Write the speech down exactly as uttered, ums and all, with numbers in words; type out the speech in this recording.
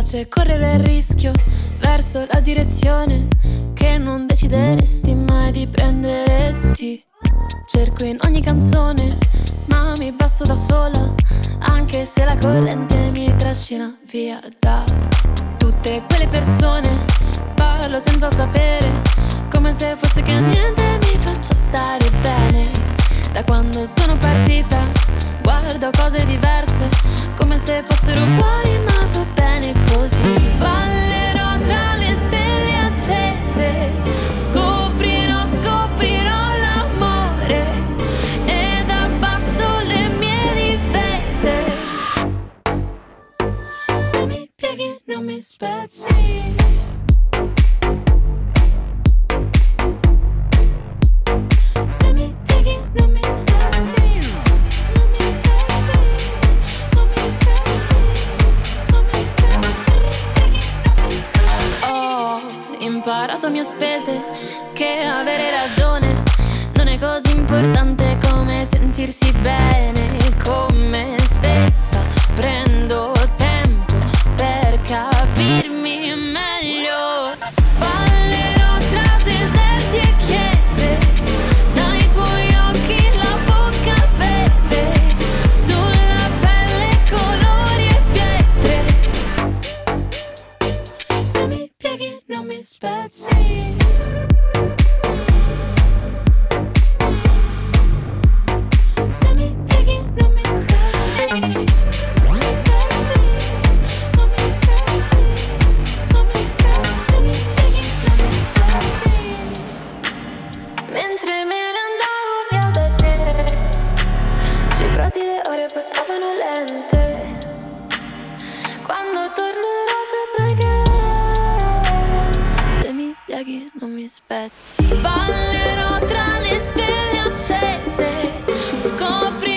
piace correre il rischio verso la direzione che non decideresti mai di prendere. Ti cerco in ogni canzone, ma mi basto da sola, anche se la corrente mi trascina via da tutte quelle persone. Parlo senza sapere, come se fosse che niente mi faccia stare bene. Da quando sono partita guardo cose diverse, come se fossero uguali, ma va bene così. Ballerò tra le stelle accese, scoprirò, scoprirò l'amore ed abbasso le mie difese. Se mi pieghi non mi spezzi. Se mi pieghi non mi spezzi. Non mi spezzi, non mi spezzi, non mi spezzi, non mi spezzi. Ho imparato a mie spese che avere ragione non è così importante come sentirsi bene con me stessa. Prendo tempo per capirmi meglio. Ballerò tra deserti e chiese, dai tuoi occhi la bocca beve, sulla pelle colori e pietre. Se mi pieghi non mi spezzi. Se mi pieghi non mi spezzi. Non mi spezzi, non mi spezzi, non mi spezzi. Se mi pieghi non mi spezzi. Mentre me ne andavo via da te, sui prati le ore passavano lente. Quando tornerò saprai che se mi pieghi non mi spezzi. Ballerò tra le stelle accese, scopri